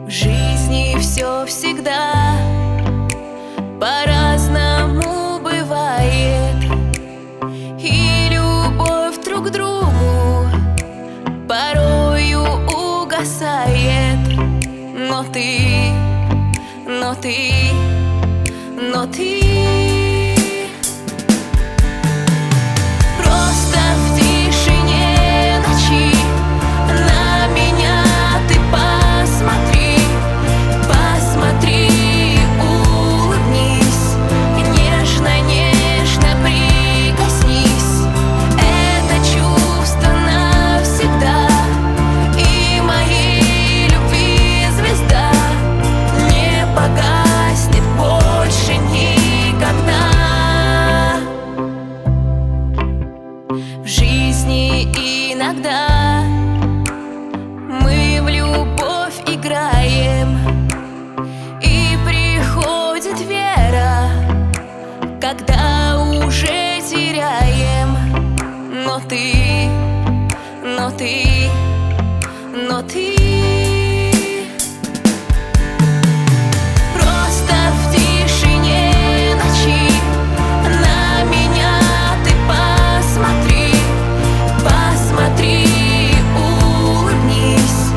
В жизни все всегда по-разному бывает, и любовь друг к другу порою угасает. Но ты просто в тишине ночи на меня ты посмотри, посмотри, улыбнись, нежно прикоснись. Это чувство навсегда, и моей любви звезда не погаснет больше никогда. В жизни иногда мы в любовь играем, и приходит вера, когда уже теряем. Но ты просто в тишине ночи на меня ты посмотри, посмотри, улыбнись,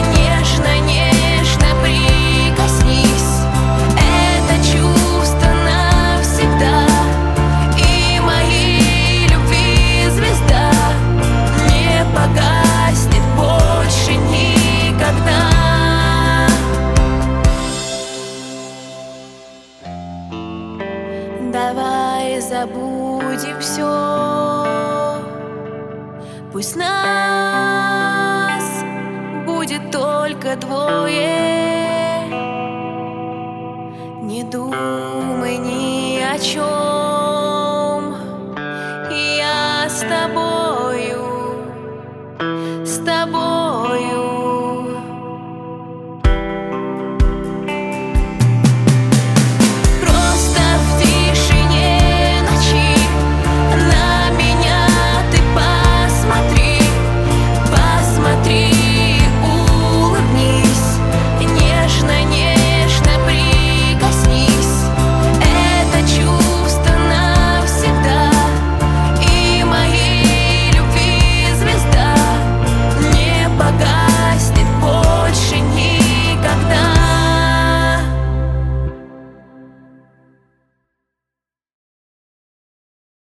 нежно прикоснись. Это чувство навсегда, и моей любви звезда не погаснет больше никогда. Давай забудем все, пусть нас будет только двое. Не думай ни о чем, я с тобой.